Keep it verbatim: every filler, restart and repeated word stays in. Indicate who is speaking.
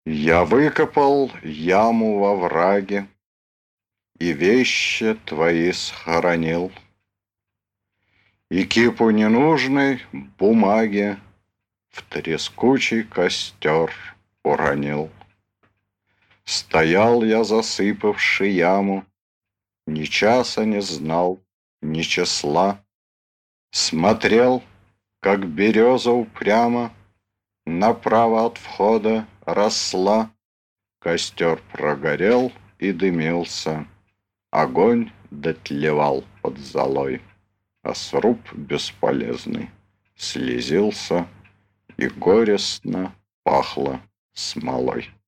Speaker 1: Я выкопал яму во враге и вещи твои схоронил, и кипу ненужной бумаги в трескучий костер уронил. Стоял я, засыпавши яму, ни часа не знал, ни числа. Смотрел, как береза упрямо направо от входа росла. Костер прогорел и дымился, огонь дотлевал под золой, а сруб бесполезный слезился и горестно пахло смолой.